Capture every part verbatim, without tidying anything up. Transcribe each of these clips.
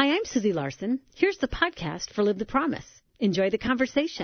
Hi, I'm Susie Larson. Here's the podcast for Live the Promise. Enjoy the conversation.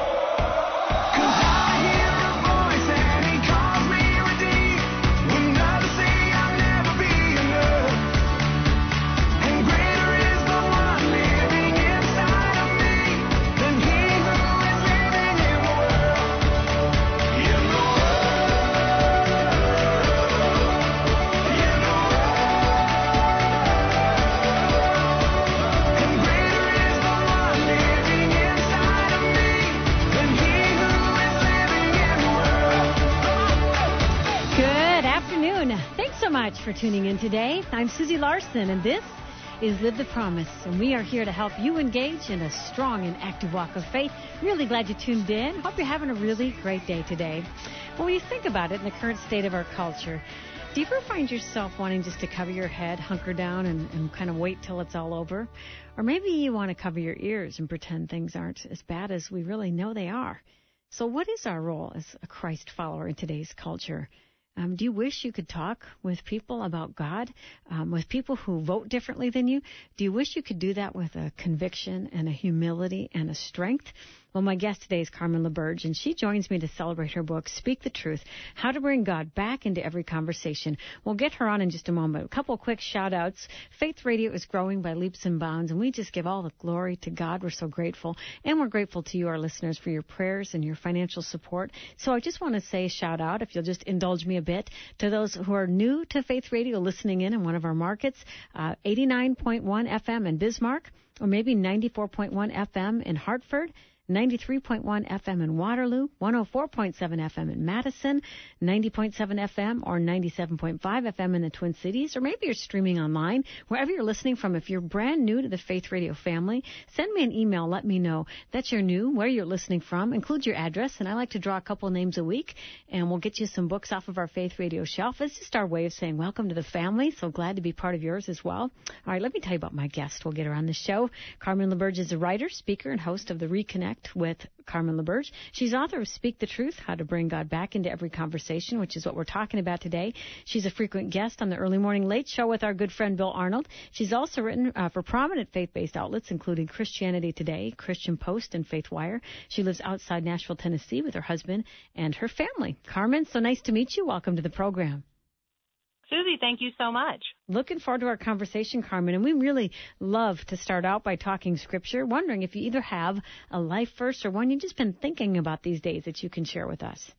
Much for tuning in today. I'm Susie Larson, and this is Live the Promise, and we are here to help you engage in a strong and active walk of faith. Really glad you tuned in. Hope you're having a really great day today. Well, when you think about it, in the current state of our culture, do you ever find yourself wanting just to cover your head, hunker down, and, and kind of wait till it's all over? Or maybe you want to cover your ears and pretend things aren't as bad as we really know they are. So what is our role as a Christ follower in today's culture? Um, do you wish you could talk with people about God, um, with people who vote differently than you? Do you wish you could do that with a conviction and a humility and a strength? Well, my guest today is Carmen LaBerge, and she joins me to celebrate her book, Speak the Truth, How to Bring God Back into Every Conversation. We'll get her on in just a moment. A couple of quick shout-outs. Faith Radio is growing by leaps and bounds, and we just give all the glory to God. We're so grateful, and we're grateful to you, our listeners, for your prayers and your financial support. So I just want to say a shout-out, if you'll just indulge me a bit, to those who are new to Faith Radio listening in in one of our markets, uh, eighty-nine point one F M in Bismarck, or maybe ninety-four point one F M in Hartford, ninety-three point one F M in Waterloo, one oh four point seven F M in Madison, ninety point seven F M or ninety-seven point five F M in the Twin Cities, or maybe you're streaming online, wherever you're listening from. If you're brand new to the Faith Radio family, send me an email. Let me know that you're new, where you're listening from. Include your address, and I like to draw a couple names a week, and we'll get you some books off of our Faith Radio shelf. It's just our way of saying welcome to the family, so glad to be part of yours as well. All right, let me tell you about my guest. We'll get her on the show. Carmen LaBerge is a writer, speaker, and host of the Reconnect with Carmen LaBerge. She's author of Speak the Truth, How to Bring God Back into Every Conversation, which is what we're talking about today. She's a frequent guest on the Early Morning Late Show with our good friend Bill Arnold. She's also written uh, for prominent faith-based outlets, including Christianity Today, Christian Post, and FaithWire. She lives outside Nashville, Tennessee with her husband and her family. Carmen, so nice to meet you. Welcome to the program. Susie, thank you so much. Looking forward to our conversation, Carmen, and we really love to start out by talking Scripture, wondering if you either have a life verse or one you've just been thinking about these days that you can share with us.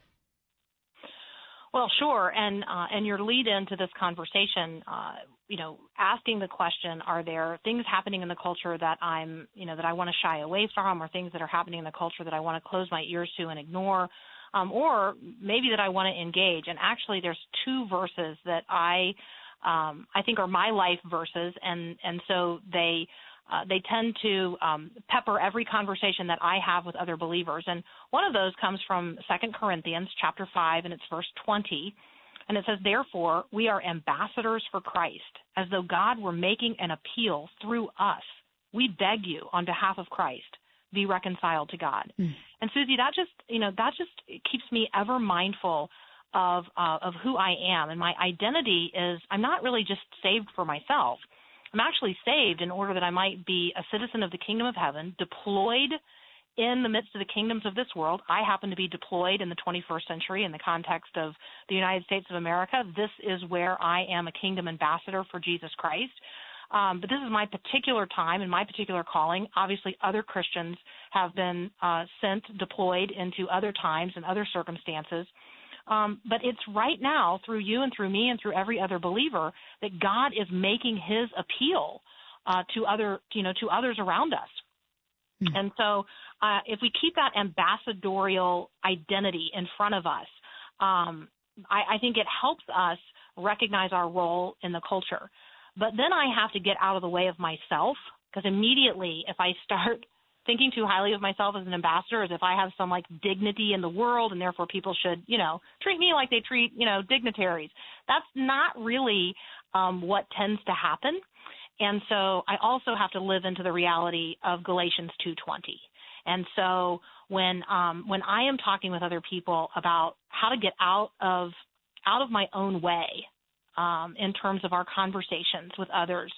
Well, sure, and uh, and your lead into this conversation, uh, you know, asking the question, are there things happening in the culture that I'm, you know, that I want to shy away from, or things that are happening in the culture that I want to close my ears to and ignore? Um, or maybe that I want to engage. And actually, there's two verses that I um, I think are my life verses, and and so they uh, they tend to um, pepper every conversation that I have with other believers. And one of those comes from Second Corinthians chapter five, and it's verse twenty, and it says, "Therefore, we are ambassadors for Christ, as though God were making an appeal through us. We beg you on behalf of Christ, be reconciled to God." Mm. And Susie, that just, you know, that just keeps me ever mindful of uh, of who I am. And my identity is, I'm not really just saved for myself. I'm actually saved in order that I might be a citizen of the kingdom of heaven, deployed in the midst of the kingdoms of this world. I happen to be deployed in the twenty-first century in the context of the United States of America. This is where I am a kingdom ambassador for Jesus Christ. Um, but this is my particular time and my particular calling. Obviously, other Christians have been uh, sent, deployed into other times and other circumstances. Um, but it's right now, through you and through me and through every other believer, that God is making His appeal uh, to other, you know, to others around us. Mm-hmm. And so, uh, if we keep that ambassadorial identity in front of us, um, I, I think it helps us recognize our role in the culture. But then I have to get out of the way of myself, because immediately if I start thinking too highly of myself as an ambassador, as if I have some like dignity in the world and therefore people should, you know, treat me like they treat, you know, dignitaries, that's not really um, what tends to happen. And so I also have to live into the reality of Galatians two twenty. And so when um, when I am talking with other people about how to get out of out of my own way, Um, in terms of our conversations with others,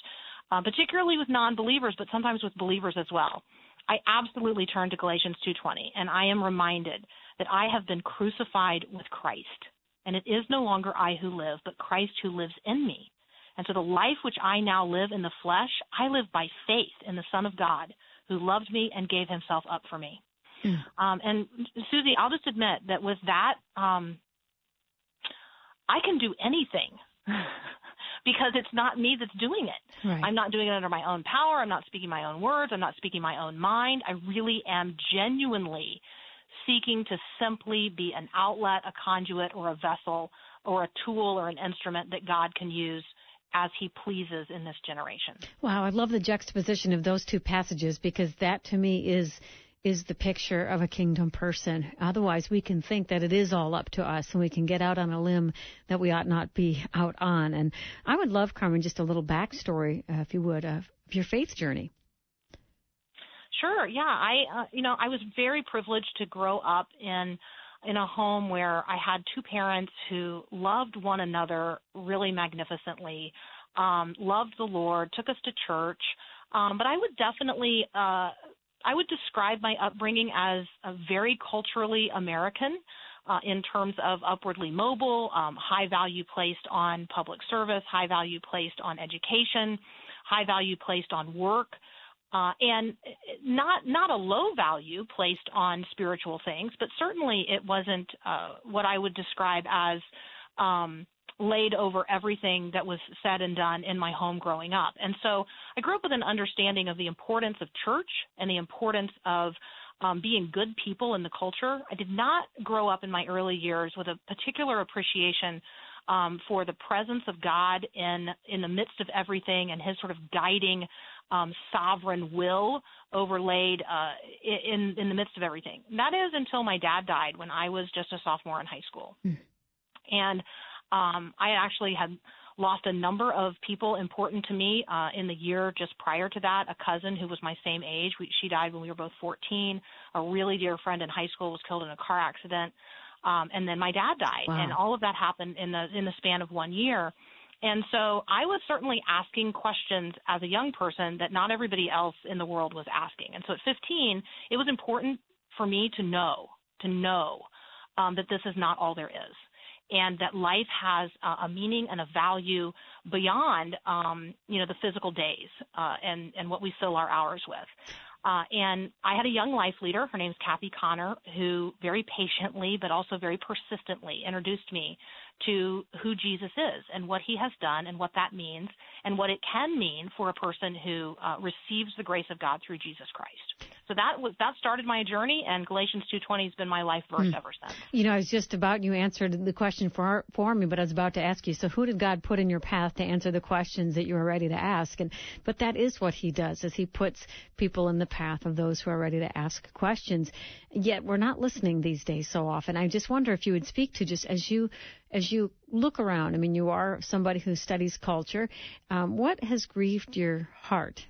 uh, particularly with non-believers, but sometimes with believers as well, I absolutely turn to Galatians two twenty, and I am reminded that I have been crucified with Christ, and it is no longer I who live, but Christ who lives in me. And so the life which I now live in the flesh, I live by faith in the Son of God, who loved me and gave himself up for me. Mm. Um, and Susie, I'll just admit that with that, um, I can do anything because it's not me that's doing it. Right. I'm not doing it under my own power. I'm not speaking my own words. I'm not speaking my own mind. I really am genuinely seeking to simply be an outlet, a conduit, or a vessel, or a tool or an instrument that God can use as he pleases in this generation. Wow, I love the juxtaposition of those two passages, because that to me is is the picture of a kingdom person. Otherwise, we can think that it is all up to us and we can get out on a limb that we ought not be out on. And I would love, Carmen, just a little backstory, uh, if you would, of your faith journey. Sure. Yeah. I, uh, you know, I was very privileged to grow up in in a home where I had two parents who loved one another really magnificently, um, loved the Lord, took us to church. Um, but I would definitely, uh, I would describe my upbringing as a very culturally American uh, in terms of upwardly mobile, um, high value placed on public service, high value placed on education, high value placed on work. Uh, and not not a low value placed on spiritual things, but certainly it wasn't uh, what I would describe as um, laid over everything that was said and done in my home growing up. And so I grew up with an understanding of the importance of church and the importance of um, being good people in the culture. I did not grow up in my early years with a particular appreciation um, for the presence of God in in the midst of everything and his sort of guiding Um, sovereign will overlaid uh, in in the midst of everything. And that is until my dad died when I was just a sophomore in high school. Mm. And um, I actually had lost a number of people important to me uh, in the year just prior to that. A cousin who was my same age, we, she died when we were both fourteen. A really dear friend in high school was killed in a car accident. Um, and then my dad died. Wow. And all of that happened in the in the span of one year. And so I was certainly asking questions as a young person that not everybody else in the world was asking. And so at fifteen, it was important for me to know, to know um, that this is not all there is, and that life has uh, a meaning and a value beyond, um, you know, the physical days uh, and, and what we fill our hours with. Uh, and I had a young life leader, her name's Kathy Connor, who very patiently but also very persistently introduced me to who Jesus is and what he has done and what that means and what it can mean for a person who uh, receives the grace of God through Jesus Christ. So that was that started my journey, and Galatians two twenty has been my life verse mm. ever since. You know, I was just about, you answered the question for for me, but I was about to ask you, so who did God put in your path to answer the questions that you were ready to ask? And but that is what he does, is he puts people in the path of those who are ready to ask questions. Yet we're not listening these days so often. I just wonder if you would speak to, just as you as you look around, I mean, you are somebody who studies culture. Um, what has grieved your heart?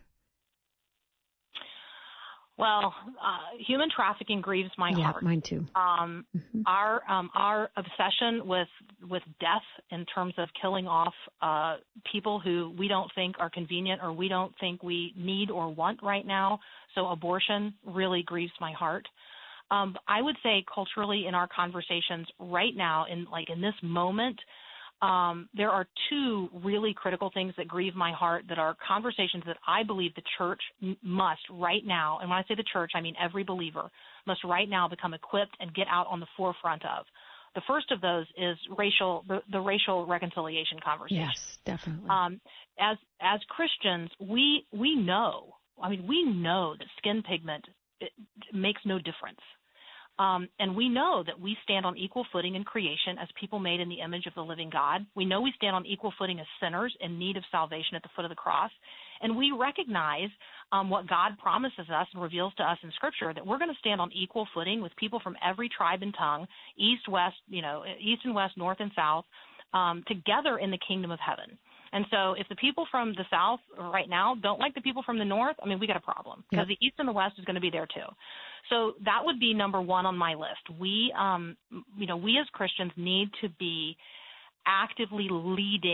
Well, uh, human trafficking grieves my yeah, heart. Mine too. Um, mm-hmm. Our um, our obsession with with death in terms of killing off uh, people who we don't think are convenient or we don't think we need or want right now. So abortion really grieves my heart. Um, I would say culturally in our conversations right now, in like in this moment, Um, there are two really critical things that grieve my heart that are conversations that I believe the church m- must right now, and when I say the church, I mean every believer, must right now become equipped and get out on the forefront of. The first of those is racial, the, the racial reconciliation conversation. Yes, definitely. Um, as as Christians, we we know, I mean, we know that skin pigment it, makes no difference. Um, and we know that we stand on equal footing in creation as people made in the image of the living God. We know we stand on equal footing as sinners in need of salvation at the foot of the cross. And we recognize um, what God promises us and reveals to us in Scripture, that we're going to stand on equal footing with people from every tribe and tongue, east, west, you know, east and west, north and south, um, together in the kingdom of heaven. And so if the people from the south right now don't like the people from the north, I mean, we got a problem, because yep. the east and the west is going to be there too. So that would be number one on my list. We, um, you know, we as Christians need to be actively leading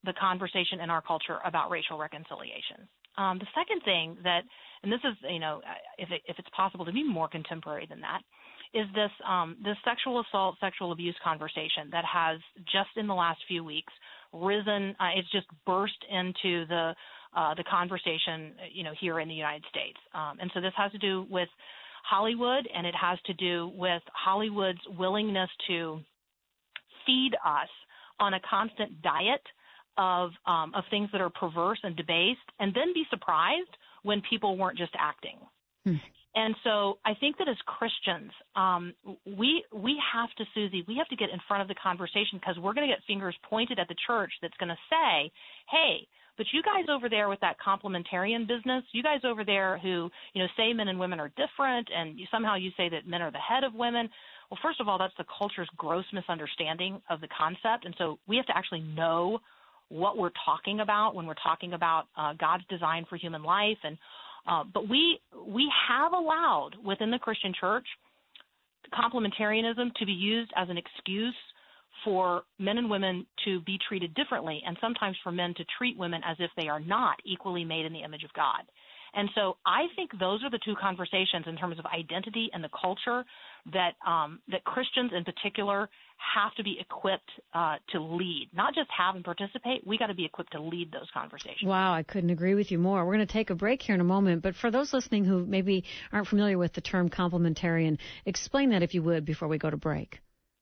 the conversation in our culture about racial reconciliation. Um, the second thing that, and this is, you know, if, it, if it's possible to be more contemporary than that, is this um, this sexual assault, sexual abuse conversation that has just in the last few weeks risen. Uh, it's just burst into the uh, the conversation, you know, here in the United States. Um, and so this has to do with Hollywood, and it has to do with Hollywood's willingness to feed us on a constant diet of um, of things that are perverse and debased, and then be surprised when people weren't just acting. Hmm. And so I think that as Christians, um, we we have to, Susie, we have to get in front of the conversation, because we're going to get fingers pointed at the church that's going to say, hey, but you guys over there with that complementarian business, you guys over there who, you know, say men and women are different, and you, somehow you say that men are the head of women. Well, first of all, that's the culture's gross misunderstanding of the concept. And so we have to actually know what we're talking about when we're talking about uh, God's design for human life. And uh, but we we have allowed within the Christian church complementarianism to be used as an excuse for men and women to be treated differently, and sometimes for men to treat women as if they are not equally made in the image of God. And so I think those are the two conversations in terms of identity and the culture that um, that Christians in particular have to be equipped uh, to lead, not just have and participate. We got to be equipped to lead those conversations. Wow, I couldn't agree with you more. We're going to take a break here in a moment, but for those listening who maybe aren't familiar with the term complementarian, explain that if you would before we go to break.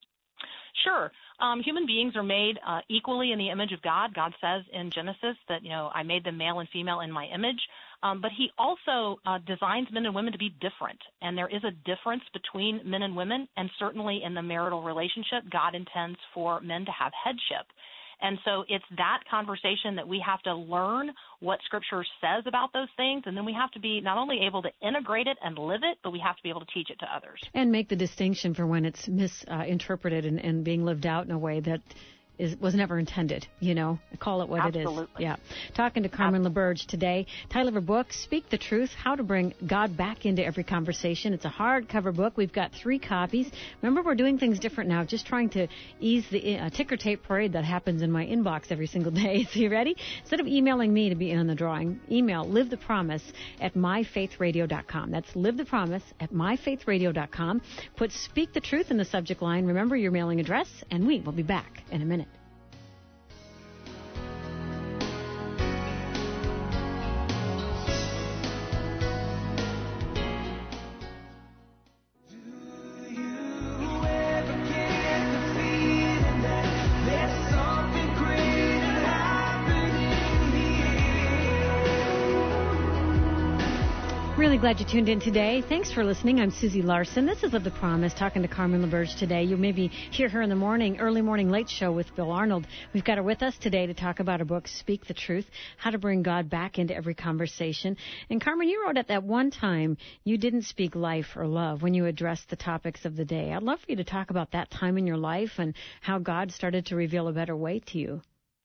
Sure. Um, human beings are made uh, equally in the image of God. God says in Genesis that, you know, I made them male and female in my image. Um, but he also uh, designs men and women to be different. And there is a difference between men and women. And certainly in the marital relationship, God intends for men to have headship. And so it's that conversation that we have to learn what Scripture says about those things, and then we have to be not only able to integrate it and live it, but we have to be able to teach it to others. And make the distinction for when it's misinterpreted uh, and, and being lived out in a way that is was never intended, you know, call it what Absolutely. It is. Yeah. Talking to Carmen LaBerge today. Title of her book, Speak the Truth, How to Bring God Back into Every Conversation. It's a hardcover book. We've got three copies. Remember, we're doing things different now, just trying to ease the uh, ticker tape parade that happens in my inbox every single day. So you ready? Instead of emailing me to be in on the drawing, email live the promise at my faith radio dot com. That's live the promise at my faith radio dot com. Put Speak the Truth in the subject line. Remember your mailing address, and we will be back in a minute. Really glad you tuned in today. Thanks for listening. I'm Susie Larson. This is Live the Promise, talking to Carmen LaBerge today. You maybe hear her in the morning, early morning late show with Bill Arnold. We've got her with us today to talk about her book, Speak the Truth, How to Bring God Back into Every Conversation. And Carmen, you wrote at that one time you didn't speak life or love when you addressed the topics of the day. I'd love for you to talk about that time in your life and how God started to reveal a better way to you.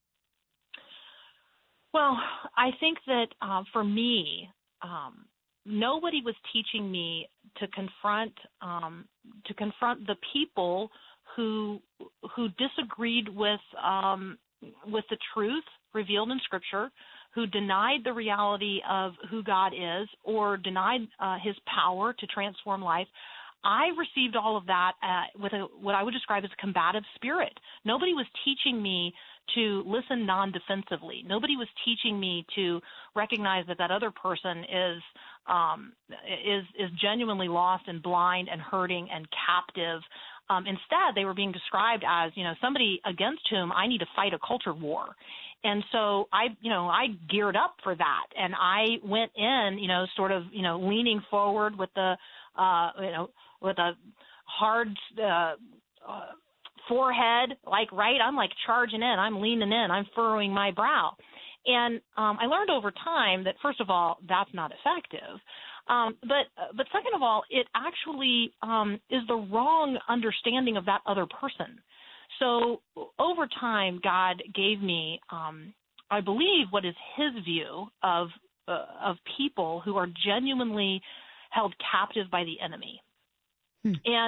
Well, I think that uh, for me, um, nobody was teaching me to confront um, to confront the people who who disagreed with um, with the truth revealed in Scripture, who denied the reality of who God is, or denied uh, His power to transform life. I received all of that uh, with a, what I would describe as a combative spirit. Nobody was teaching me to listen non-defensively. Nobody was teaching me to recognize that that other person is um, is is genuinely lost and blind and hurting and captive. Um, instead, they were being described as, you know, somebody against whom I need to fight a culture war. And so I, you know, I geared up for that, and I went in, you know, sort of, you know, leaning forward with the, uh, you know, with a hard uh, uh, forehead, like, right, I'm like charging in, I'm leaning in, I'm furrowing my brow. And um, I learned over time that, first of all, that's not effective. Um, but but second of all, it actually um, is the wrong understanding of that other person. So over time, God gave me, um, I believe, what is His view of uh, of people who are genuinely held captive by the enemy. Hmm. And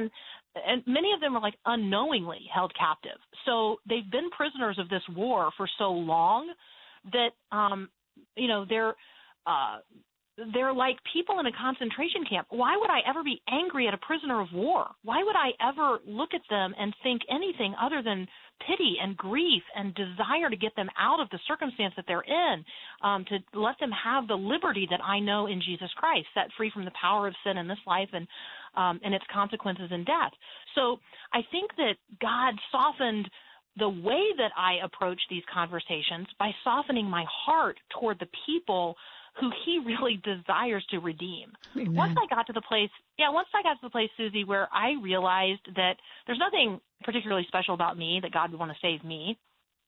and many of them are like unknowingly held captive. So they've been prisoners of this war for so long that, um, you know, they're uh, they're like people in a concentration camp. Why would I ever be angry at a prisoner of war? Why would I ever look at them and think anything other than pity and grief and desire to get them out of the circumstance that they're in, um, to let them have the liberty that I know in Jesus Christ, set free from the power of sin in this life and um, and its consequences in death. So I think that God softened the way that I approach these conversations by softening my heart toward the people who he really desires to redeem. Amen. Once I got to the place, yeah, once I got to the place, Susie, where I realized that there's nothing particularly special about me, that God would want to save me.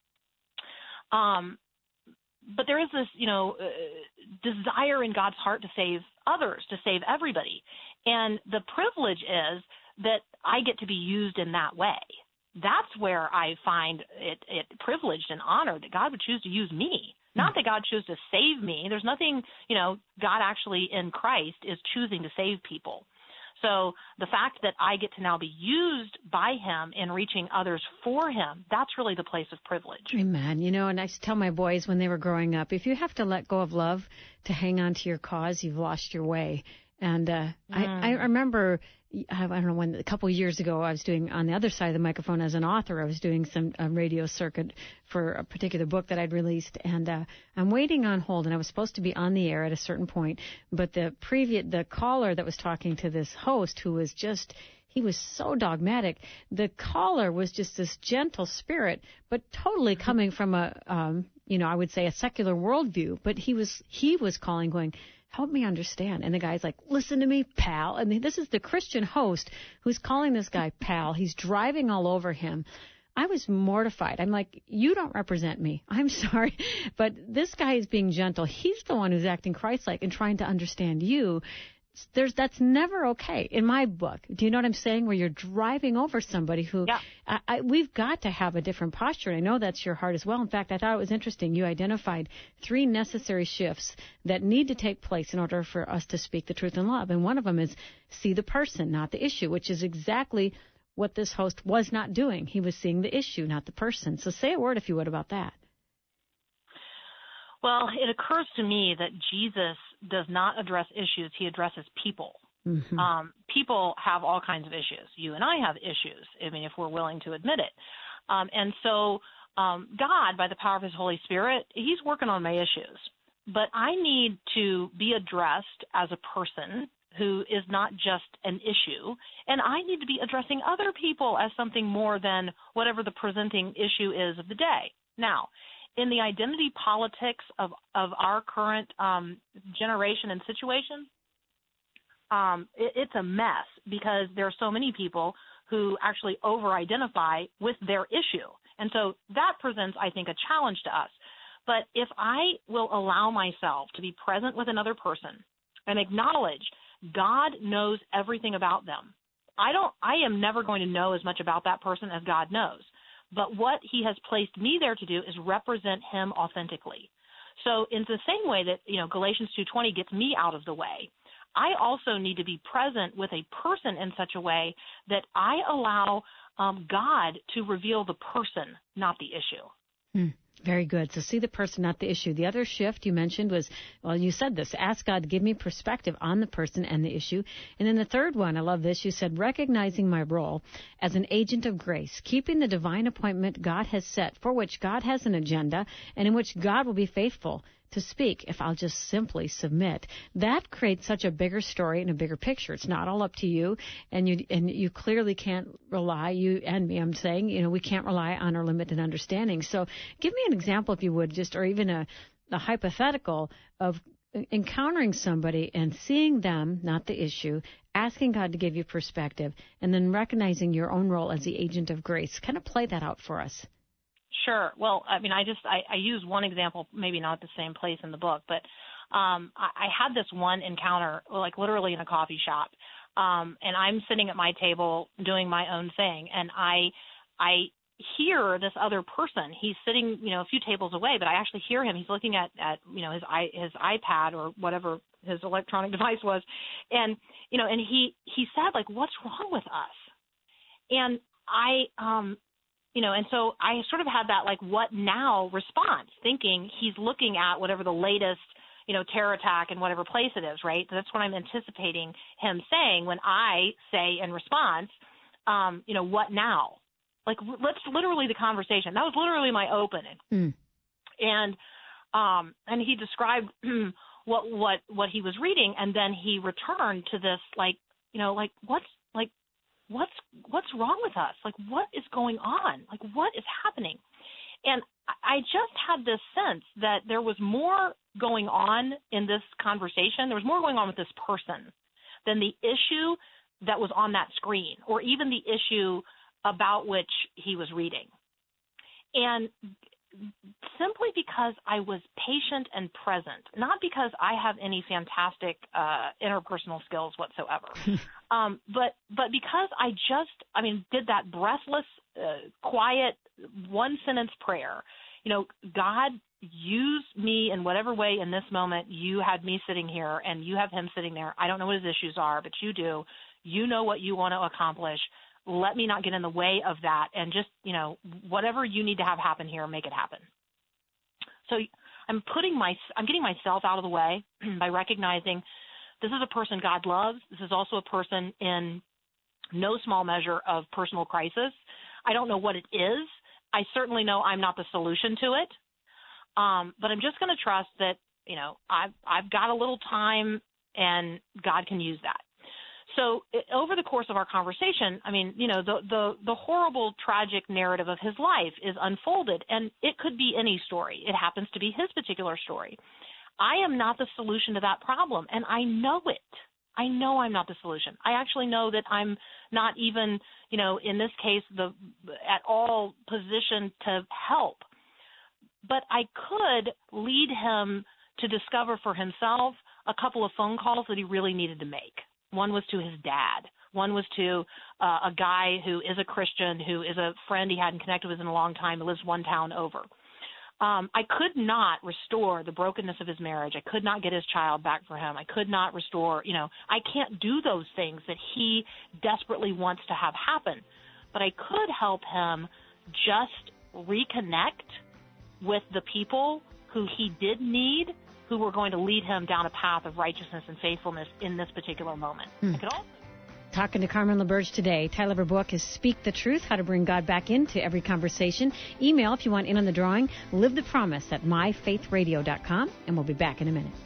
Um, but there is this, you know, uh, desire in God's heart to save others, to save everybody. And the privilege is that I get to be used in that way. That's where I find it, it privileged and honored that God would choose to use me. Not that God chose to save me. There's nothing, you know, God actually in Christ is choosing to save people. So the fact that I get to now be used by him in reaching others for him, that's really the place of privilege. Amen. You know, and I used to tell my boys when they were growing up, if you have to let go of love to hang on to your cause, you've lost your way. And uh, mm. I, I remember, I don't know, when a couple of years ago, I was doing on the other side of the microphone as an author. I was doing some um, radio circuit for a particular book that I'd released, and uh, I'm waiting on hold, and I was supposed to be on the air at a certain point, but the previous, the caller that was talking to this host, who was just, he was so dogmatic. The caller was just this gentle spirit, but totally coming from a, um, you know, I would say a secular worldview. But he was, he was calling, going, help me understand. And the guy's like, listen to me, pal. And this is the Christian host who's calling this guy pal. He's driving all over him. I was mortified. I'm like, you don't represent me. I'm sorry. But this guy is being gentle. He's the one who's acting Christ-like and trying to understand you. There's that's never okay in my book. Do you know what I'm saying? Where you're driving over somebody who, yeah. I, I, we've got to have a different posture. I know that's your heart as well. In fact, I thought it was interesting. You identified three necessary shifts that need to take place in order for us to speak the truth in love. And one of them is see the person, not the issue, which is exactly what this host was not doing. He was seeing the issue, not the person. So say a word, if you would, about that. Well, it occurs to me that Jesus does not address issues. He addresses people. Mm-hmm. Um, people have all kinds of issues. You and I have issues, I mean, if we're willing to admit it. Um, and so um, God, by the power of his Holy Spirit, he's working on my issues. But I need to be addressed as a person who is not just an issue, and I need to be addressing other people as something more than whatever the presenting issue is of the day. Now, in the identity politics of, of our current um, generation and situation, um, it, it's a mess because there are so many people who actually over-identify with their issue. And so that presents, I think, a challenge to us. But if I will allow myself to be present with another person and acknowledge God knows everything about them, I don't. I am never going to know as much about that person as God knows. But what he has placed me there to do is represent him authentically. So in the same way that, you know, Galatians two twenty gets me out of the way, I also need to be present with a person in such a way that I allow um, God to reveal the person, not the issue. Hmm. Very good. So see the person, not the issue. The other shift you mentioned was, well, you said this, ask God to give me perspective on the person and the issue. And then the third one, I love this, you said, recognizing my role as an agent of grace, keeping the divine appointment God has set, for which God has an agenda, and in which God will be faithful to speak if I'll just simply submit. That creates such a bigger story and a bigger picture. It's not all up to you, and you and you clearly can't rely, you and me, I'm saying, you know, we can't rely on our limited understanding. So give me an example, if you would, just, or even a, a hypothetical of encountering somebody and seeing them, not the issue, asking God to give you perspective, and then recognizing your own role as the agent of grace. Kind of play that out for us. Sure. Well, I mean, I just I, I use one example, maybe not the same place in the book, but um, I, I had this one encounter, like literally in a coffee shop, um, and I'm sitting at my table doing my own thing, and I I hear this other person. He's sitting, you know, a few tables away, but I actually hear him. He's looking at, at you know, his i his iPad or whatever his electronic device was, and you know, and he he said, like, what's wrong with us? And I, um, you know, and so I sort of had that like, what now response, thinking he's looking at whatever the latest, you know, terror attack in whatever place it is, right? So that's what I'm anticipating him saying when I say in response, um, you know, what now? Like, let's literally the conversation. That was literally my opening. Mm. And um, and he described what what what he was reading, and then he returned to this, like, you know, like, what's like, what's what's wrong with us? Like, what is going on? Like, what is happening? And I just had this sense that there was more going on in this conversation. There was more going on with this person than the issue that was on that screen, or even the issue about which he was reading. And simply because I was patient and present, not because I have any fantastic uh, interpersonal skills whatsoever, um, but but because I just, I mean, did that breathless, uh, quiet, one-sentence prayer. You know, God, use me in whatever way in this moment. You had me sitting here, and you have him sitting there. I don't know what his issues are, but you do. You know what you want to accomplish. Let me not get in the way of that, and just, you know, whatever you need to have happen here, make it happen. So I'm putting my, I'm getting myself out of the way by recognizing this is a person God loves. This is also a person in no small measure of personal crisis. I don't know what it is. I certainly know I'm not the solution to it. Um, but I'm just going to trust that, you know, I've, I've got a little time and God can use that. So it, over the course of our conversation, I mean, you know, the, the, the horrible, tragic narrative of his life is unfolded, and it could be any story. It happens to be his particular story. I am not the solution to that problem, and I know it. I know I'm not the solution. I actually know that I'm not even, you know, in this case, the at all positioned to help. But I could lead him to discover for himself a couple of phone calls that he really needed to make. One was to his dad. One was to uh, a guy who is a Christian, who is a friend he hadn't connected with in a long time, who lives one town over. Um, I could not restore the brokenness of his marriage. I could not get his child back for him. I could not restore, you know, I can't do those things that he desperately wants to have happen. But I could help him just reconnect with the people who he did need, who were going to lead him down a path of righteousness and faithfulness in this particular moment. Hmm. I could also Talking to Carmen LaBerge today. Title of her book is Speak the Truth, How to Bring God Back into Every Conversation. Email if you want in on the drawing, live the promise at my faith radio dot com, and we'll be back in a minute.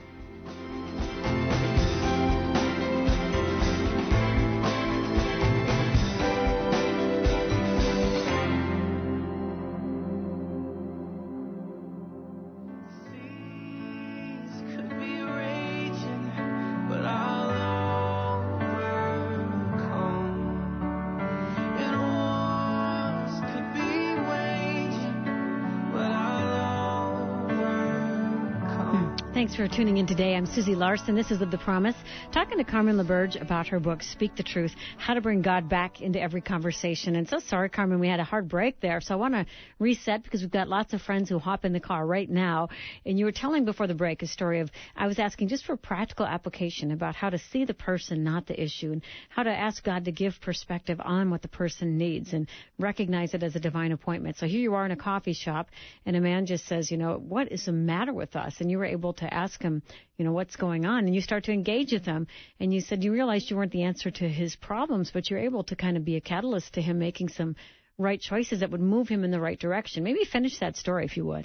Thanks for tuning in today. I'm Susie Larson. This is Live the Promise, talking to Carmen LaBerge about her book, Speak the Truth, How to Bring God Back into Every Conversation. And so sorry, Carmen, we had a hard break there. So I want to reset because we've got lots of friends who hop in the car right now. And you were telling before the break a story of, I was asking just for practical application about how to see the person, not the issue, and how to ask God to give perspective on what the person needs and recognize it as a divine appointment. So here you are in a coffee shop, and a man just says, you know, what is the matter with us? And you were able to ask him, you know, what's going on, and you start to engage with him, and you said you realized you weren't the answer to his problems, but you're able to kind of be a catalyst to him making some right choices that would move him in the right direction. Maybe finish that story if you would.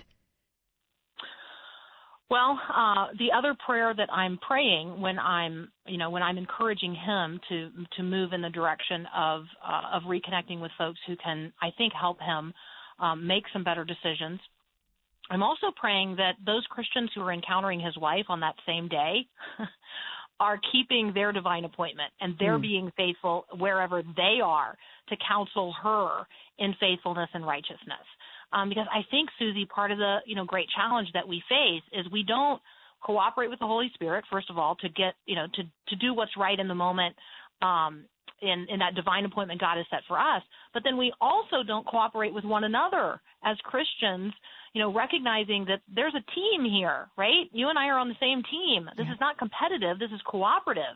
Well, uh, the other prayer that I'm praying when I'm, you know, when I'm encouraging him to to move in the direction of uh, of reconnecting with folks who can, I think, help him um, make some better decisions. I'm also praying that those Christians who are encountering his wife on that same day are keeping their divine appointment, and they're mm. being faithful wherever they are to counsel her in faithfulness and righteousness. Um, because I think, Susie, part of the, you know, great challenge that we face is we don't cooperate with the Holy Spirit, first of all, to get, you know, to, to do what's right in the moment, um, in, in that divine appointment God has set for us. But then we also don't cooperate with one another as Christians, you know, recognizing that there's a team here, right? You and I are on the same team. This yeah. is not competitive. This is cooperative.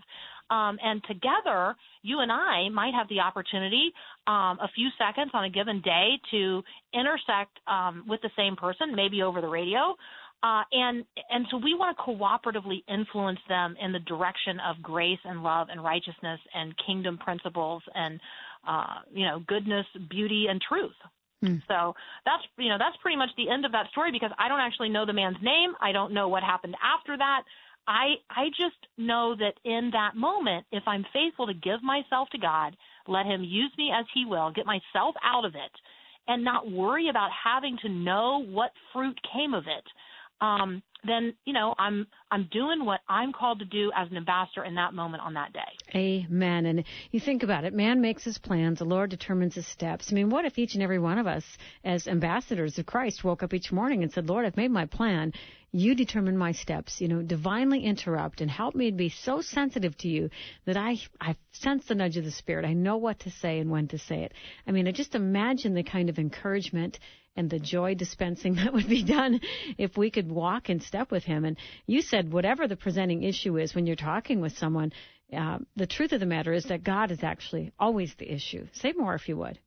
Um, and together, you and I might have the opportunity um, a few seconds on a given day to intersect um, with the same person, maybe over the radio. Uh, and and so we want to cooperatively influence them in the direction of grace and love and righteousness and kingdom principles and, uh, you know, goodness, beauty, and truth. Mm. So that's, you know, that's pretty much the end of that story, because I don't actually know the man's name. I don't know what happened after that. I I just know that in that moment, if I'm faithful to give myself to God, let him use me as he will, get myself out of it, and not worry about having to know what fruit came of it, um, then, you know, I'm I'm doing what I'm called to do as an ambassador in that moment on that day. Amen. And you think about it, man makes his plans, the Lord determines his steps. I mean, what if each and every one of us as ambassadors of Christ woke up each morning and said, Lord, I've made my plan. You determine my steps, you know, divinely interrupt and help me to be so sensitive to you that I I sense the nudge of the Spirit. I know what to say and when to say it. I mean, I just imagine the kind of encouragement and the joy dispensing that would be done if we could walk in step with him. And you said whatever the presenting issue is when you're talking with someone, uh, the truth of the matter is that God is actually always the issue. Say more if you would.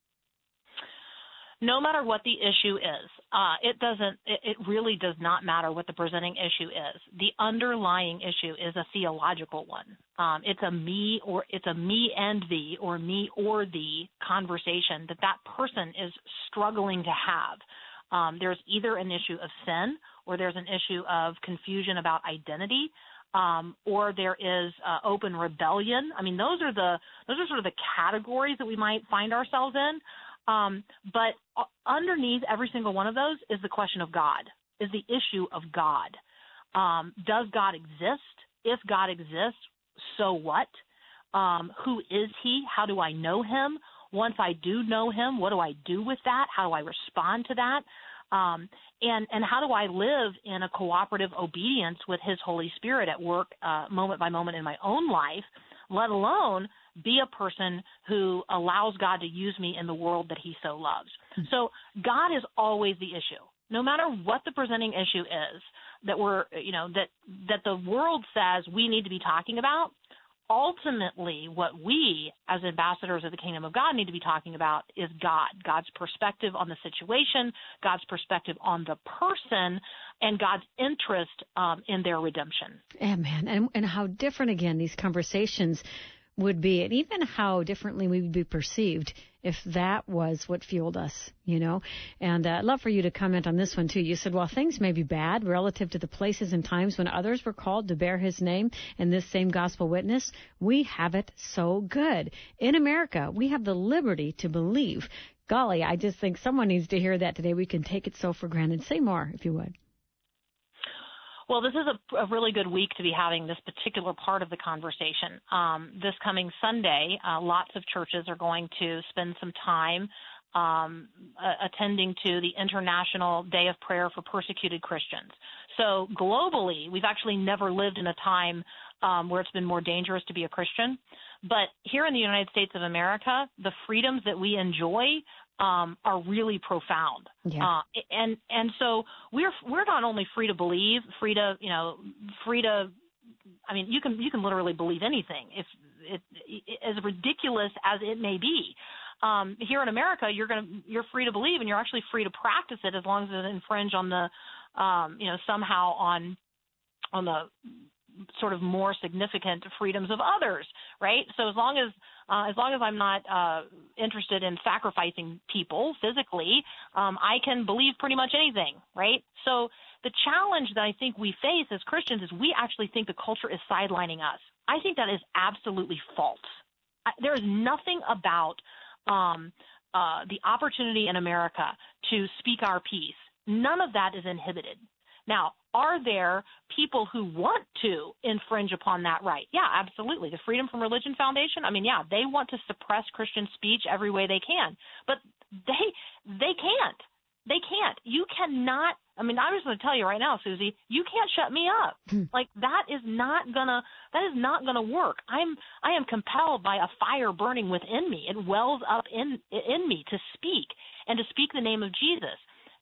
No matter what the issue is, uh, it doesn't. It, it really does not matter what the presenting issue is. The underlying issue is a theological one. Um, it's a me or it's a me and thee or me or thee conversation that that person is struggling to have. Um, there's either an issue of sin, or there's an issue of confusion about identity, um, or there is uh, open rebellion. I mean, those are the those are sort of the categories that we might find ourselves in. Um, but underneath every single one of those is the question of God, is the issue of God. Um, does God exist? If God exists, so what? Um, who is he? How do I know him? Once I do know him, what do I do with that? How do I respond to that? Um, and, and how do I live in a cooperative obedience with his Holy Spirit at work uh, moment by moment in my own life, let alone be a person who allows God to use me in the world that he so loves. Mm-hmm. So God is always the issue. No matter what the presenting issue is that we're, you know, that, that the world says we need to be talking about, ultimately what we as ambassadors of the kingdom of God need to be talking about is God, God's perspective on the situation, God's perspective on the person, and God's interest um, in their redemption. Amen. And, and how different, again, these conversations would be, and even how differently we would be perceived if that was what fueled us, you know. And uh, I'd love for you to comment on this one, too. You said, while things may be bad relative to the places and times when others were called to bear his name and this same gospel witness, we have it so good. In America, we have the liberty to believe. Golly, I just think someone needs to hear that today. We can take it so for granted. Say more, if you would. Well, this is a, a really good week to be having this particular part of the conversation. Um, this coming Sunday, uh, lots of churches are going to spend some time um, uh, attending to the International Day of Prayer for Persecuted Christians. So globally, we've actually never lived in a time um, where it's been more dangerous to be a Christian. But here in the United States of America, the freedoms that we enjoy Um, are really profound, yeah. uh, and and so we're we're not only free to believe, free to you know, free to, I mean, you can you can literally believe anything, if it, it, as ridiculous as it may be. Um, here in America, you're gonna you're free to believe, and you're actually free to practice it as long as it doesn't infringe on the, um, you know, somehow on on the sort of more significant freedoms of others, right? So as long as uh, as long as I'm not uh, interested in sacrificing people physically, um, I can believe pretty much anything, right? So the challenge that I think we face as Christians is we actually think the culture is sidelining us. I think that is absolutely false. I, there is nothing about um, uh, the opportunity in America to speak our piece. None of that is inhibited. Now, are there people who want to infringe upon that right? Yeah, absolutely. The Freedom from Religion Foundation, I mean, yeah, they want to suppress Christian speech every way they can. But they they can't. They can't. You cannot. I mean, I'm just going to tell you right now, Susie, you can't shut me up. Like, that is not gonna that is not gonna work. I'm I am compelled by a fire burning within me. It wells up in in me to speak and to speak the name of Jesus.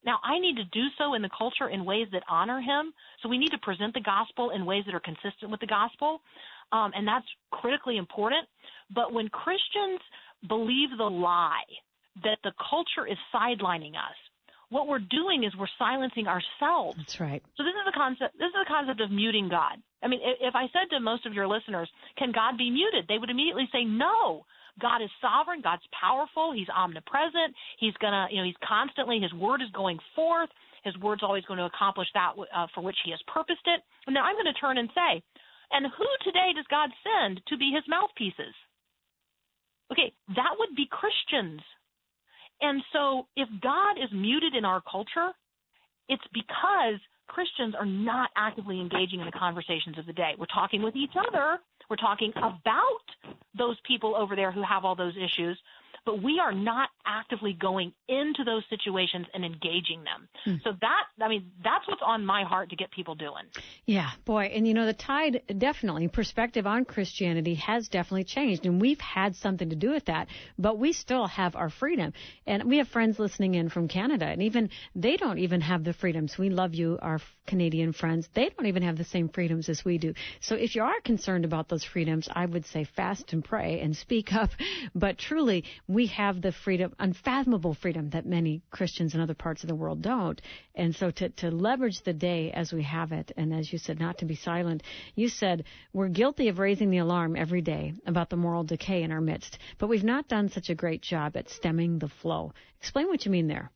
Now, I need to do so in the culture in ways that honor him. So we need to present the gospel in ways that are consistent with the gospel. Um, and that's critically important. But when Christians believe the lie that the culture is sidelining us, what we're doing is we're silencing ourselves. That's right. So this is the concept. This is the concept of muting God. I mean, if I said to most of your listeners, "Can God be muted?" they would immediately say, "No. God is sovereign. God's powerful. He's omnipresent. He's gonna, you know, he's constantly. His word is going forth. His word's always going to accomplish that uh, for which He has purposed it." And now I'm going to turn and say, "And who today does God send to be His mouthpieces?" Okay, that would be Christians. And so if God is muted in our culture, it's because Christians are not actively engaging in the conversations of the day. We're talking with each other. We're talking about those people over there who have all those issues, but we are not actively going into those situations and engaging them. Hmm. So that, I mean, that's what's on my heart to get people doing. Yeah, boy. And, you know, the tide definitely, perspective on Christianity has definitely changed, and we've had something to do with that, but we still have our freedom. And we have friends listening in from Canada, and even they don't even have the freedoms. We love you, our Canadian friends. They don't even have the same freedoms as we do. So if you are concerned about those freedoms, I would say fast and pray and speak up. But truly, we have the freedom, unfathomable freedom that many Christians in other parts of the world don't. And so to, to leverage the day as we have it, and as you said, not to be silent. You said we're guilty of raising the alarm every day about the moral decay in our midst, but we've not done such a great job at stemming the flow. Explain what you mean there.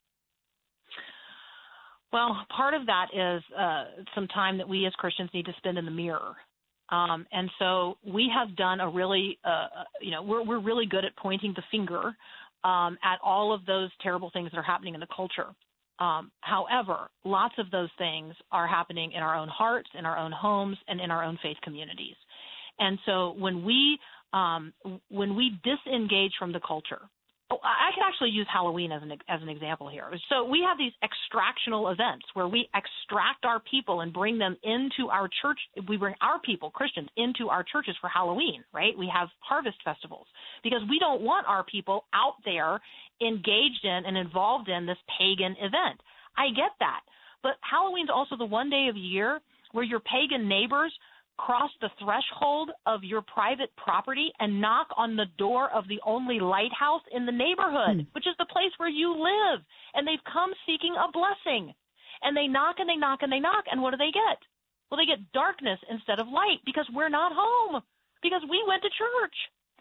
Well, part of that is uh, some time that we as Christians need to spend in the mirror. Um, and so we have done a really, uh, you know, we're, we're really good at pointing the finger um, at all of those terrible things that are happening in the culture. Um, however, lots of those things are happening in our own hearts, in our own homes, and in our own faith communities. And so when we um, when we disengage from the culture, oh, I could actually use Halloween as an as an example here. So we have these extractional events where we extract our people and bring them into our church. We bring our people, Christians, into our churches for Halloween, right? We have harvest festivals because we don't want our people out there engaged in and involved in this pagan event. I get that. But Halloween's also the one day of year where your pagan neighbors cross the threshold of your private property and knock on the door of the only lighthouse in the neighborhood, mm. which is the place where you live. And they've come seeking a blessing. And they knock and they knock and they knock. And what do they get? Well, they get darkness instead of light because we're not home, because we went to church.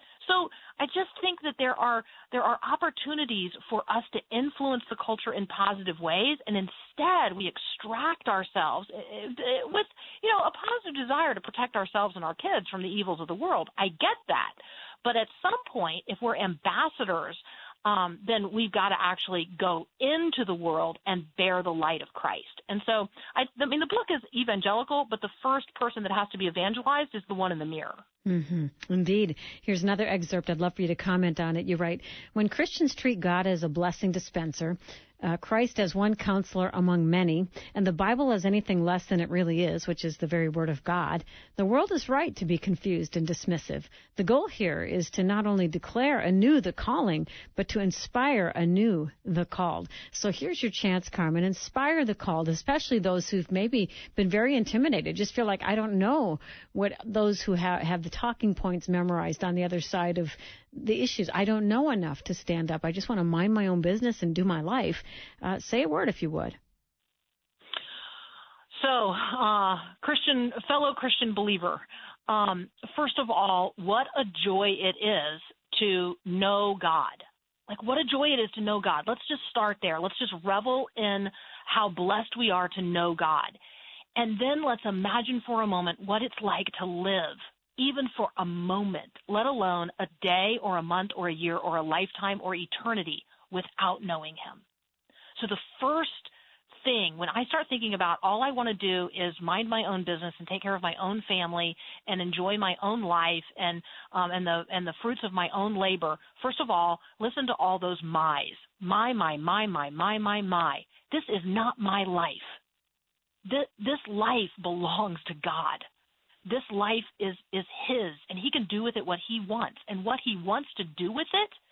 So I just think that there are there are opportunities for us to influence the culture in positive ways, and instead we extract ourselves with, you know, a positive desire to protect ourselves and our kids from the evils of the world. I get that. But at some point, if we're ambassadors, um, then we've got to actually go into the world and bear the light of Christ. And so, I, I mean, the book is evangelical, but the first person that has to be evangelized is the one in the mirror. Mm-hmm. Indeed. Here's another excerpt. I'd love for you to comment on it. You write, when Christians treat God as a blessing dispenser, uh, Christ as one counselor among many, and the Bible as anything less than it really is, which is the very word of God, the world is right to be confused and dismissive. The goal here is to not only declare anew the calling, but to inspire anew the called. So here's your chance, Carmen. Inspire the called, especially those who've maybe been very intimidated, just feel like, I don't know what those who have, have the talking points memorized on the other side of the issues. I don't know enough to stand up. I just want to mind my own business and do my life. Uh, say a word if you would. So, uh, Christian, fellow Christian believer, um, first of all, what a joy it is to know God. Like, what a joy it is to know God. Let's just start there. Let's just revel in how blessed we are to know God. And then let's imagine for a moment what it's like to live, even for a moment, let alone a day or a month or a year or a lifetime or eternity without knowing Him. So the first thing, when I start thinking about all I want to do is mind my own business and take care of my own family and enjoy my own life and um, and the and the fruits of my own labor, first of all, listen to all those my's. My, my, my, my, my, my, my. This is not my life. This, this life belongs to God. This life is, is His, and He can do with it what He wants. And what He wants to do with it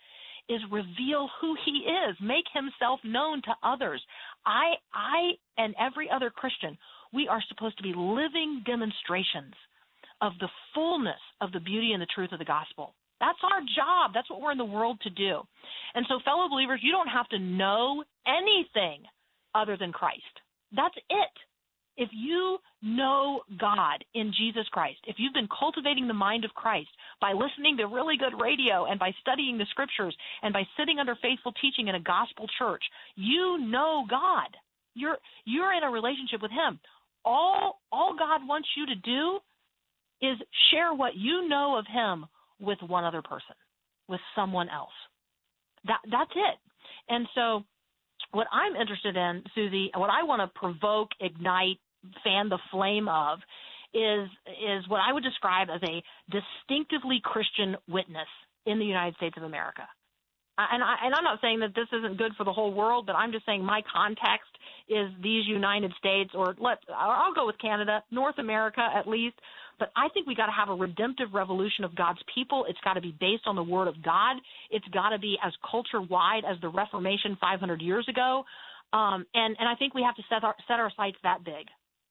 is reveal who he is, make himself known to others. I, I and every other Christian, we are supposed to be living demonstrations of the fullness of the beauty and the truth of the gospel. That's our job. That's what we're in the world to do. And so, fellow believers, you don't have to know anything other than Christ. That's it. If you know God in Jesus Christ, if you've been cultivating the mind of Christ by listening to really good radio and by studying the scriptures and by sitting under faithful teaching in a gospel church, you know God. You're you're in a relationship with him. All all God wants you to do is share what you know of him with one other person, with someone else. That that's it. And so what I'm interested in, Susie, what I want to provoke, ignite, fan the flame of is is what I would describe as a distinctively Christian witness in the United States of America. And, I, and I'm not saying that this isn't good for the whole world, but I'm just saying my context is these United States, or let I'll go with Canada, North America at least. But I think we got to have a redemptive revolution of God's people. It's got to be based on the Word of God. It's got to be as culture-wide as the Reformation five hundred years ago. Um, and, and I think we have to set our, set our sights that big.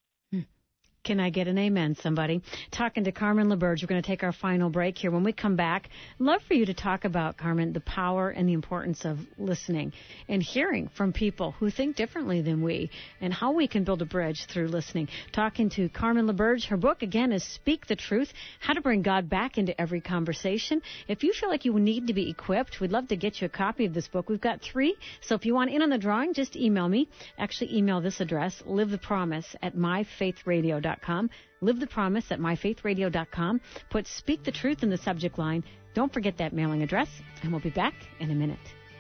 Can I get an amen, somebody? Talking to Carmen LaBerge. We're going to take our final break here. When we come back, I'd love for you to talk about, Carmen, the power and the importance of listening and hearing from people who think differently than we and how we can build a bridge through listening. Talking to Carmen LaBerge. Her book, again, is Speak the Truth, How to Bring God Back into Every Conversation. If you feel like you need to be equipped, we'd love to get you a copy of this book. We've got three, so if you want in on the drawing, just email me. Actually, email this address, live the promise at my faith radio dot com. Live the promise at my faith radio dot com. Put Speak the Truth in the subject line. Don't forget that mailing address, and we'll be back in a minute.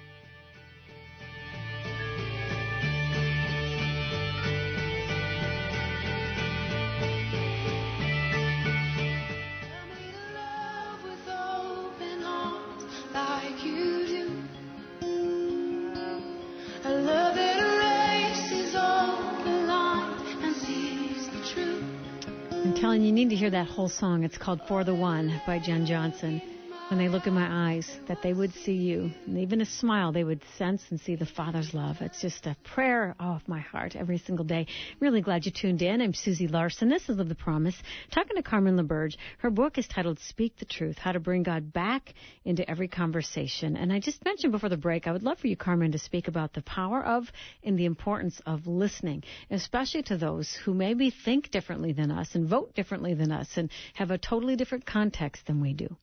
You need to hear that whole song. It's called For the One by Jen Johnson. When they look in my eyes, that they would see you. And even a smile, they would sense and see the Father's love. It's just a prayer of my heart every single day. Really glad you tuned in. I'm Susie Larson. This is Live the Promise. Talking to Carmen LaBerge. Her book is titled Speak the Truth, How to Bring God Back into Every Conversation. And I just mentioned before the break, I would love for you, Carmen, to speak about the power of and the importance of listening, especially to those who maybe think differently than us and vote differently than us and have a totally different context than we do.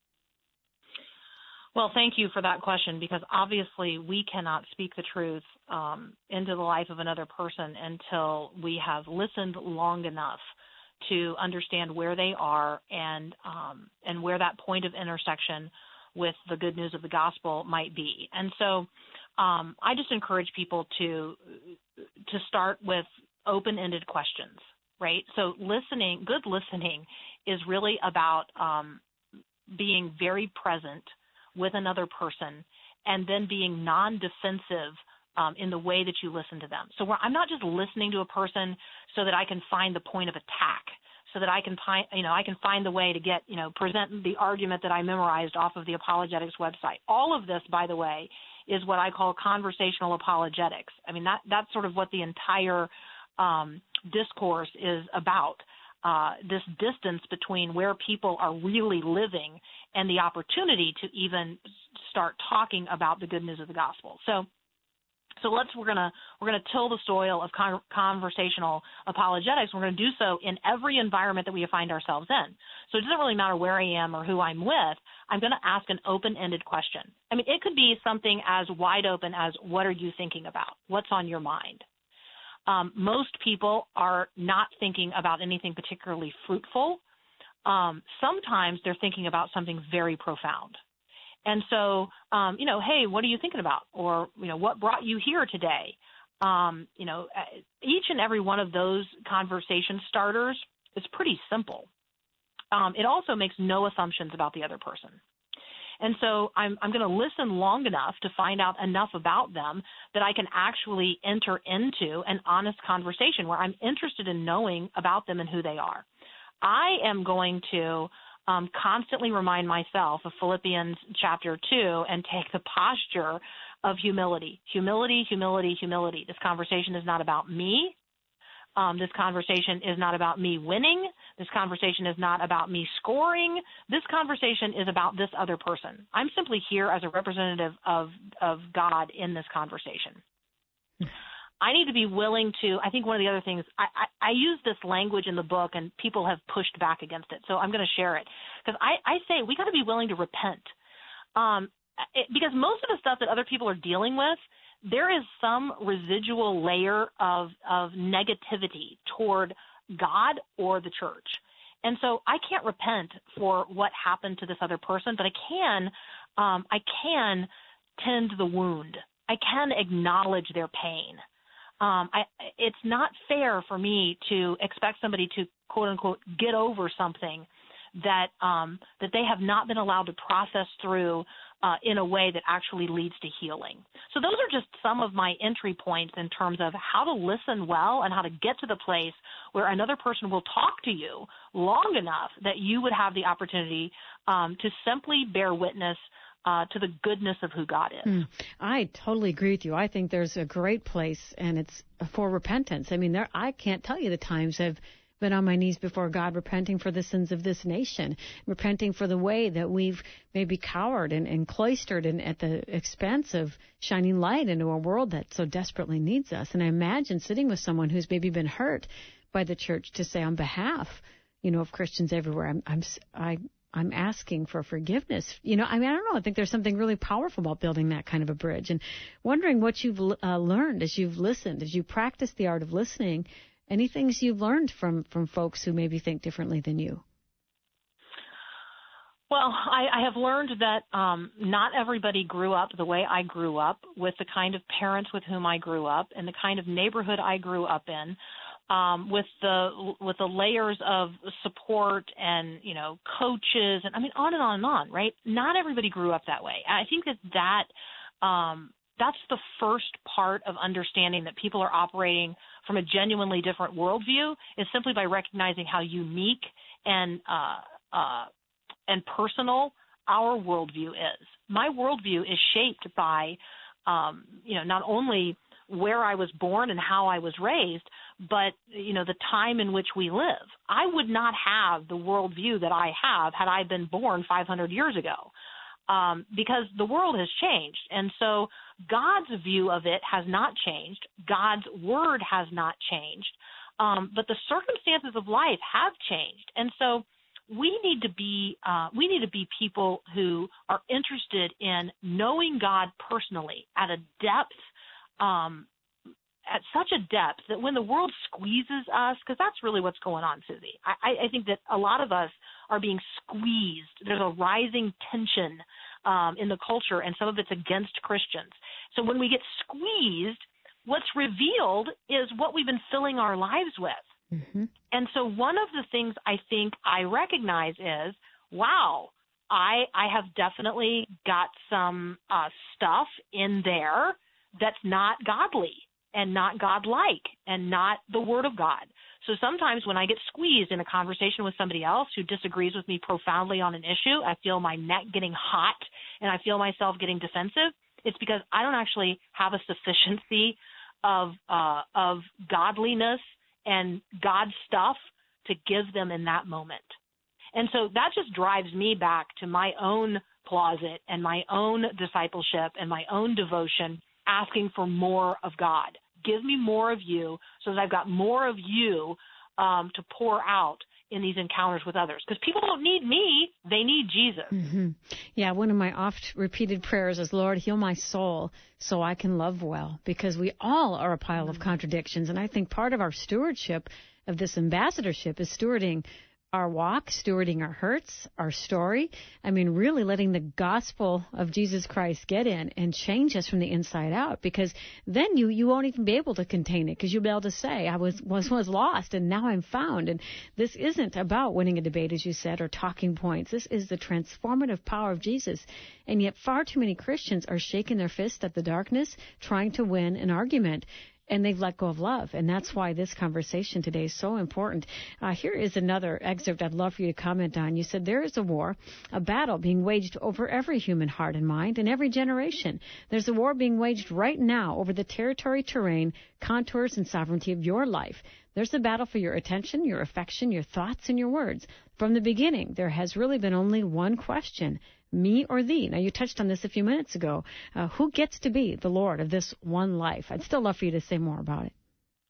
Well, thank you for that question, because obviously we cannot speak the truth um, into the life of another person until we have listened long enough to understand where they are and um, and where that point of intersection with the good news of the gospel might be. And so um, I just encourage people to to start with open-ended questions, right? So listening, good listening is really about um, being very present with another person, and then being non-defensive um, in the way that you listen to them. So where I'm not just listening to a person so that I can find the point of attack, so that I can find, you know, I can find the way to get, you know, present the argument that I memorized off of the apologetics website. All of this, by the way, is what I call conversational apologetics. I mean, that that's sort of what the entire um, discourse is about. Uh, this distance between where people are really living and the opportunity to even start talking about the good news of the gospel. So, so let's we're gonna we're gonna till the soil of con- conversational apologetics. We're gonna do so in every environment that we find ourselves in. So it doesn't really matter where I am or who I'm with. I'm going to ask an open-ended question. I mean, it could be something as wide open as, what are you thinking about? What's on your mind? Um, most people are not thinking about anything particularly fruitful. Um, sometimes they're thinking about something very profound. And so, um, you know, hey, what are you thinking about? Or, you know, what brought you here today? Um, you know, each and every one of those conversation starters is pretty simple. Um, it also makes no assumptions about the other person. And so I'm, I'm going to listen long enough to find out enough about them that I can actually enter into an honest conversation where I'm interested in knowing about them and who they are. I am going to um, constantly remind myself of Philippians chapter two and take the posture of humility. Humility, humility, humility. This conversation is not about me. Um, this conversation is not about me winning. This conversation is not about me scoring. This conversation is about this other person. I'm simply here as a representative of, of God in this conversation. I need to be willing to, I think one of the other things, I, I, I use this language in the book and people have pushed back against it, so I'm going to share it. Because I, I say we got to be willing to repent. Um, it, because most of the stuff that other people are dealing with, there is some residual layer of, of negativity toward God or the church. And so I can't repent for what happened to this other person, but I can, um, I can tend the wound. I can acknowledge their pain. Um, I, it's not fair for me to expect somebody to, quote unquote, get over something that um, that they have not been allowed to process through uh, in a way that actually leads to healing. So those are just some of my entry points in terms of how to listen well and how to get to the place where another person will talk to you long enough that you would have the opportunity um, to simply bear witness Uh, to the goodness of who God is. Mm, I totally agree with you. I think there's a great place, and it's for repentance. I mean, there I can't tell you the times I've been on my knees before God repenting for the sins of this nation, repenting for the way that we've maybe cowered and, and cloistered and at the expense of shining light into a world that so desperately needs us. And I imagine sitting with someone who's maybe been hurt by the church to say on behalf, you know, of Christians everywhere, I'm, I'm, I, I'm asking for forgiveness. You know, I mean, I don't know. I think there's something really powerful about building that kind of a bridge. And wondering what you've uh, learned as you've listened, as you practice the art of listening, any things you've learned from, from folks who maybe think differently than you? Well, I, I have learned that um, not everybody grew up the way I grew up, with the kind of parents with whom I grew up and the kind of neighborhood I grew up in. Um, with the with the layers of support and, you know, coaches and I mean on and on and on, right? Not everybody grew up that way. I think that that um, that's the first part of understanding that people are operating from a genuinely different worldview is simply by recognizing how unique and uh, uh, and personal our worldview is. My worldview is shaped by, um, you know, not only where I was born and how I was raised, but, you know, the time in which we live. I would not have the worldview that I have had I been born five hundred years ago, um, because the world has changed. And so God's view of it has not changed. God's word has not changed. Um, but the circumstances of life have changed. And so we need to be uh, we need to be people who are interested in knowing God personally at a depth Um, at such a depth that when the world squeezes us, because that's really what's going on, Susie, I, I think that a lot of us are being squeezed. There's a rising tension um, in the culture, and some of it's against Christians. So when we get squeezed, what's revealed is what we've been filling our lives with. Mm-hmm. And so one of the things I think I recognize is, wow, I, I have definitely got some uh, stuff in there that's not godly and not godlike and not the word of God. So sometimes when I get squeezed in a conversation with somebody else who disagrees with me profoundly on an issue, I feel my neck getting hot and I feel myself getting defensive. It's because I don't actually have a sufficiency of uh, of godliness and God stuff to give them in that moment. And so that just drives me back to my own closet and my own discipleship and my own devotion, asking for more of God. Give me more of you so that I've got more of you um, to pour out in these encounters with others. Because people don't need me, they need Jesus. Mm-hmm. Yeah, one of my oft-repeated prayers is, Lord, heal my soul so I can love well, because we all are a pile mm-hmm. of contradictions. And I think part of our stewardship of this ambassadorship is stewarding our walk, stewarding our hurts, our story. I mean, really letting the gospel of Jesus Christ get in and change us from the inside out, because then you, you won't even be able to contain it, because you'll be able to say, I was, was, was lost and now I'm found. And this isn't about winning a debate, as you said, or talking points. This is the transformative power of Jesus. And yet far too many Christians are shaking their fist at the darkness, trying to win an argument. and they've let go of love. And that's why this conversation today is so important. Uh, here is another excerpt I'd love for you to comment on. You said, there is a war, a battle being waged over every human heart and mind in every generation. There's a war being waged right now over the territory, terrain, contours, and sovereignty of your life. There's a battle for your attention, your affection, your thoughts, and your words. From the beginning, there has really been only one question, me or thee. Now, you touched on this a few minutes ago. Uh, who gets to be the Lord of this one life? I'd still love for you to say more about it.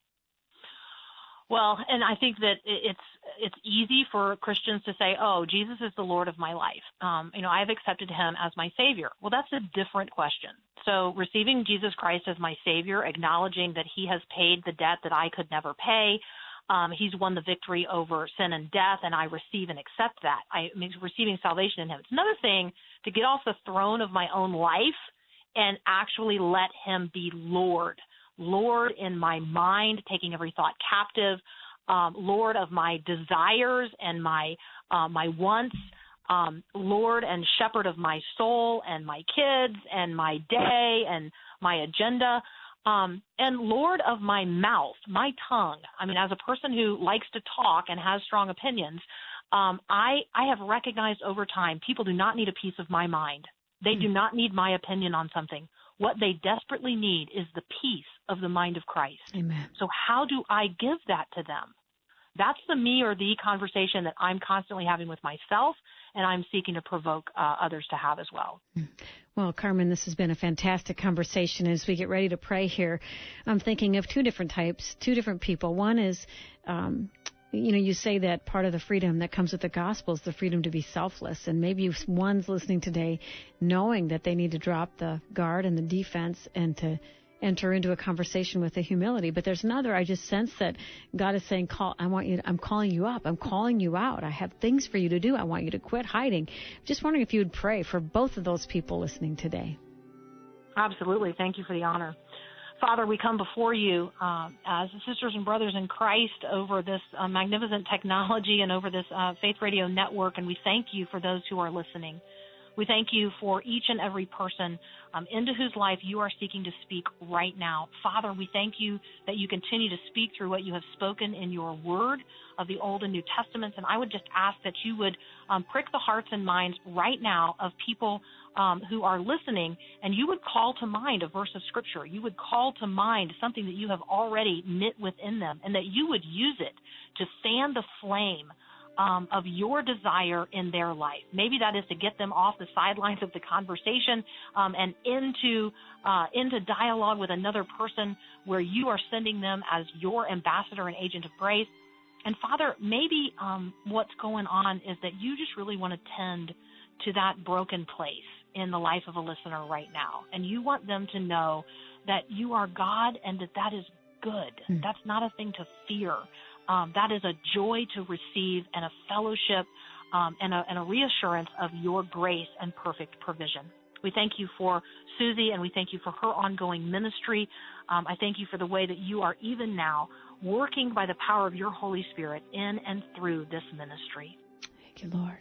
Well, and I think that it's it's easy for Christians to say, oh, Jesus is the Lord of my life. Um, you know, I've accepted him as my Savior. Well, that's a different question. So receiving Jesus Christ as my Savior, acknowledging that he has paid the debt that I could never pay, um, he's won the victory over sin and death, and I receive and accept that. I mean, receiving salvation in him. It's another thing to get off the throne of my own life and actually let him be Lord. Lord in my mind, taking every thought captive, um, Lord of my desires and my uh, my wants, um, Lord and shepherd of my soul and my kids and my day and my agenda, um, and Lord of my mouth, my tongue. I mean, as a person who likes to talk and has strong opinions, um, I, I have recognized over time people do not need a piece of my mind. They do not need my opinion on something. What they desperately need is the peace of the mind of Christ. Amen. So how do I give that to them? That's the me or the conversation that I'm constantly having with myself, and I'm seeking to provoke uh, others to have as well. Well, Carmen, this has been a fantastic conversation. As we get ready to pray here, I'm thinking of two different types, two different people. One is, um, you know, you say that part of the freedom that comes with the gospel is the freedom to be selfless. And maybe one's listening today knowing that they need to drop the guard and the defense and to enter into a conversation with the humility. But there's another, I just sense that God is saying, "Call. I want you to, I'm calling you up. I'm calling you out. I have things for you to do. I want you to quit hiding." Just wondering if you would pray for both of those people listening today. Absolutely. Thank you for the honor. Father, we come before you uh, as sisters and brothers in Christ over this uh, magnificent technology and over this uh, Faith Radio network, and we thank you for those who are listening. We thank you for each and every person um, into whose life you are seeking to speak right now. Father, we thank you that you continue to speak through what you have spoken in your word of the Old and New Testaments, and I would just ask that you would um, prick the hearts and minds right now of people Um, who are listening, and you would call to mind a verse of Scripture. You would call to mind something that you have already knit within them, and that you would use it to fan the flame um, of your desire in their life. Maybe that is to get them off the sidelines of the conversation um, and into uh, into dialogue with another person where you are sending them as your ambassador and agent of grace. And Father, maybe um, what's going on is that you just really want to tend to that broken place in the life of a listener right now. And you want them to know that you are God and that that is good. Mm. That's not a thing to fear. Um, that is a joy to receive and a fellowship um, and, a, and a reassurance of your grace and perfect provision. We thank you for Susie, and we thank you for her ongoing ministry. Um, I thank you for the way that you are even now working by the power of your Holy Spirit in and through this ministry. Thank you, Lord.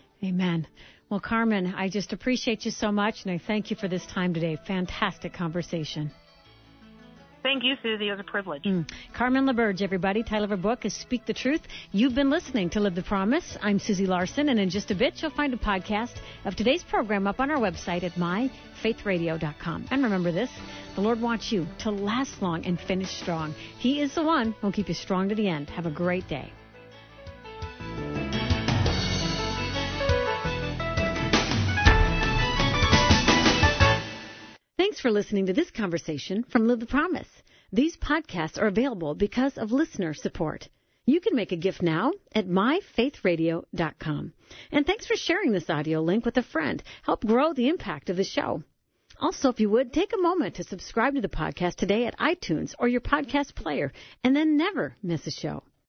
Amen. Well, Carmen, I just appreciate you so much, and I thank you for this time today. Fantastic conversation. Thank you, Susie. It was a privilege. Mm. Carmen LaBerge, everybody. Title of her book is Speak the Truth. You've been listening to Live the Promise. I'm Susie Larson, and in just a bit, you'll find a podcast of today's program up on our website at my faith radio dot com. And remember this, the Lord wants you to last long and finish strong. He is the one who will keep you strong to the end. Have a great day. Thanks for listening to this conversation from Live the Promise. These podcasts are available because of listener support. You can make a gift now at my faith radio dot com. And thanks for sharing this audio link with a friend. Help grow the impact of the show. Also, if you would, take a moment to subscribe to the podcast today at iTunes or your podcast player, and then never miss a show.